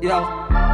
E ela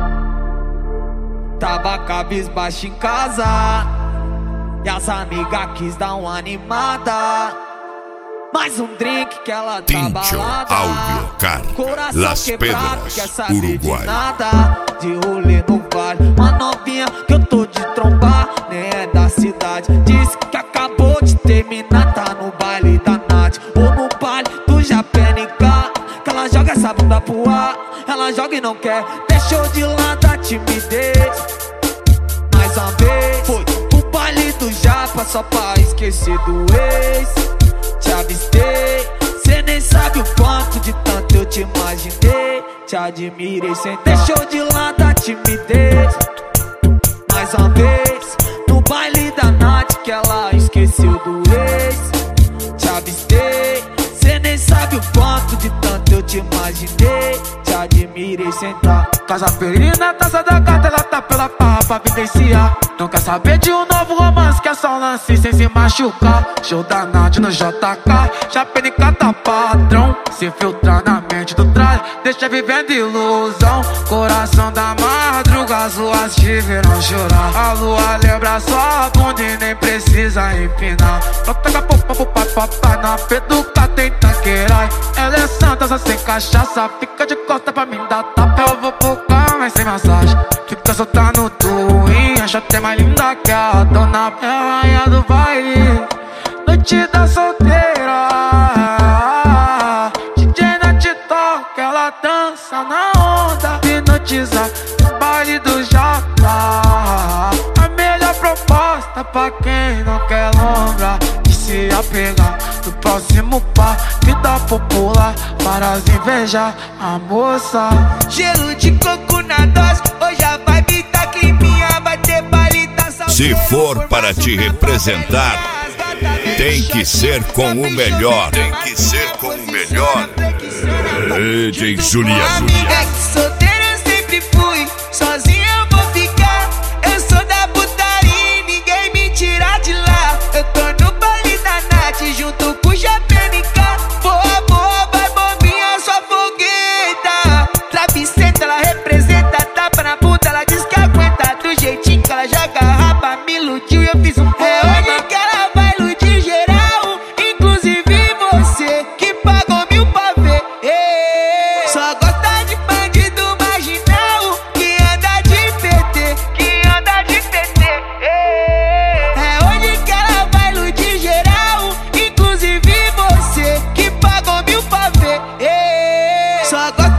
tava cabisbaixa em casa, e as amigas quis dar uma animada. Mais um drink que ela tá Tincho, balada, Audiocar, coração Las quebrado, Pedras, quer saber Uruguai. de nada. De rolê no vale, uma novinha que eu tô de trombar, nem é da cidade. Disse que acabou de terminar, tá no baile da Nath, ou no baile do Japenica. Que ela joga essa bunda pro ar, ela joga e não quer, deixou de lado a timidez. Mais uma vez, foi pro baile do Japa, só pra esquecer do ex. Te avistei, cê nem sabe o quanto de tanto eu te imaginei. Te admirei, cê deixou de lado a timidez. Mais uma vez, no baile da Nath, que ela esqueceu do ex. Te avistei, cê nem sabe o quanto de tanto eu te imaginei. Te admirei, sentar. Casa Perina, taça da gata, ela tá pela farra pra vivenciar. Não quer saber de um novo romance, quer só um lance sem se machucar. Show da Nath no JK, Japenica tá padrão. Se filtrar na mente do tralho, deixa vivendo ilusão. Coração da madruga, as luas te viram chorar. A lua lembra sua bunda e nem precisa empinar. Toca pro papai, na peduca tem tanquerai. Ela é santa, só sem cachaça, fica de costa pra mim dar tapa. Eu vou pro carro, mas sem massagem, fica solta no twin. Acho até mais linda que a dona, é a rainha do baile, noite da solteira. DJ na TikTok, ela dança na onda, hipnotiza no baile do Japa. A melhor proposta pra quem não quer lombra, de se apegar no próximo par, vida popular, para as invejar a moça. Gelo de coco na dose, hoje a vibe tá climinha, vai ter baile da salsa. Se for para te representar, tem que ser com o melhor. Tem que ser com o melhor. DJ Juliano. É que solteiro eu sempre fui, sozinho eu vou ficar. Eu sou da putaria e ninguém me tira de lá. Eu tô no baile da Nath junto com o Japenica. Boa, boa, vai bombinha, sua fogueta. Travessenta, ela representa, tapa na bunda, ela diz que aguenta. Do jeitinho que ela joga rapa, me iludiu e eu fiz um poema. É hoje que ela vai iludir geral, inclusive você que pagou 1000 pra ver. Só gosta de bandido marginal que anda de PT, que anda de PT. É hoje que ela vai iludir geral, inclusive você que pagou 1000 pra ver. Só gosta